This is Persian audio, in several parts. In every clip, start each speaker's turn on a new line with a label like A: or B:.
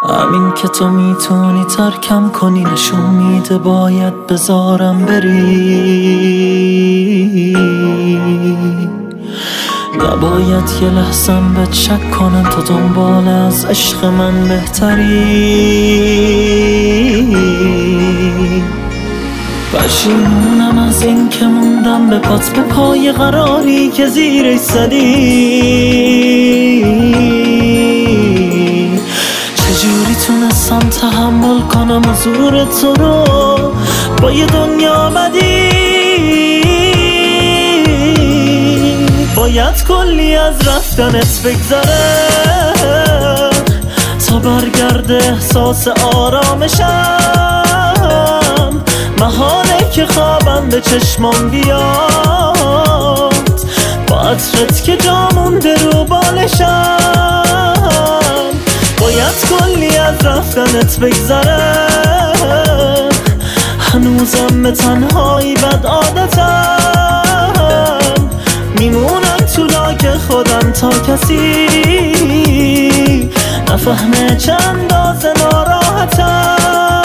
A: همین که تو میتونی ترکم کنی، نشون میده باید بذارم بری. نباید یه لحظم بهت شک کنم، تو دنبال از عشق من بهتری. پشیمونم از این که موندم به پات، به پای قراری که زیرش زدی. چجوری تونستم تحمل کنم حضور تو رو با یه دنیا آمدی. باید کلی از رفتنت بگذره تا برگرده احساس آرامشم. محاله که خوابم به چشمام بیاد، با عطرت که جا مونده رو بالشم. باید کلی از رفتنت بگذره، هنوزم به تنهایی بد عادتم. میمونم تو لاک خودم تا کسی نفهمه چند اندازه ناراحتم.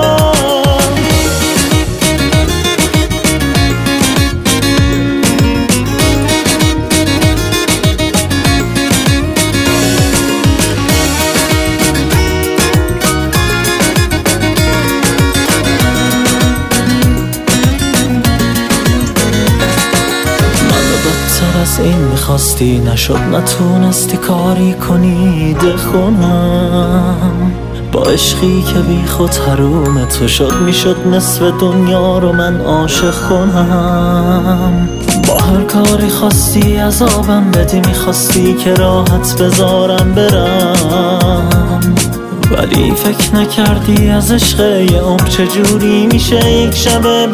A: از این میخواستی نشد، نتونستی کاری کنی دخونم. با عشقی که بی خود حروم تو شد، میشد نصف دنیا رو من عاشق کنم. با هر کاری خواستی عذابم بدی، میخواستی که راحت بذارم برم. ولی فکر نکردی از عشق یه عمر چجوری میشه یک شبه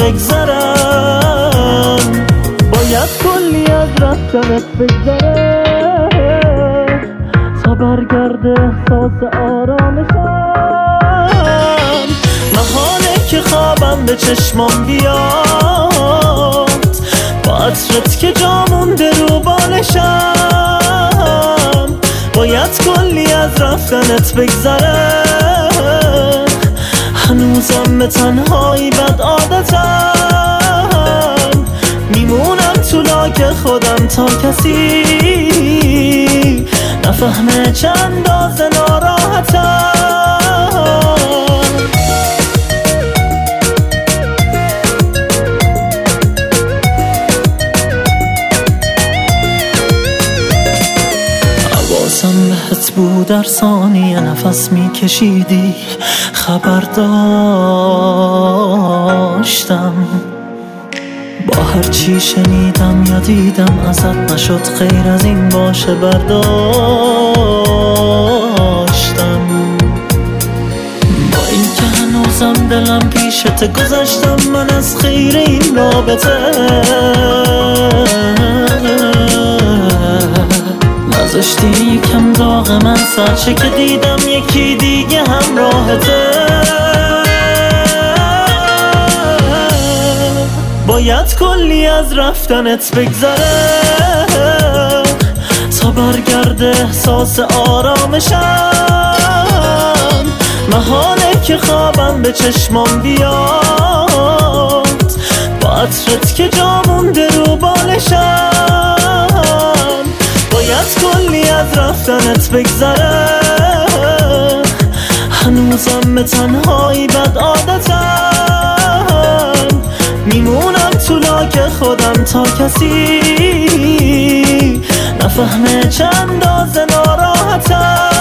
A: بگذرم. باید کلی از رفتنت بگذره تا برگرده احساس آرامشم. محاله که خوابم به چشمام بیاد، با عطرت که جا مونده رو بالشم. باید کلی از رفتنت بگذره، هنوزم به تنهایی بد عادتم. میمونم تو لاک خودم تا کسی نفهمه چند اندازه ناراحتم. حواسم بهت بود، در ثانیه نفس میکشیدی، خبر داشتم. با هر چی شنیدم یا دیدم ازت نشد غیر از این باشه برداشتم. با این که هنوزم دلم پیشت گذاشتم من از خیر این رابطه. نذاشتی یکم داغ من سرچه که دیدم یکی دیگه همراهته. باید کلی از رفتنت بگذره تا برگرده احساس آرامشم. محاله که خوابم به چشمام بیاد، با عطرت که جا مونده رو بالشم. باید کلی از رفتنت بگذره، هنوزم به تنهایی بد عادتم. میمونم تو لاک خودم تا کسی نفهمه چند اندازه ناراحتم.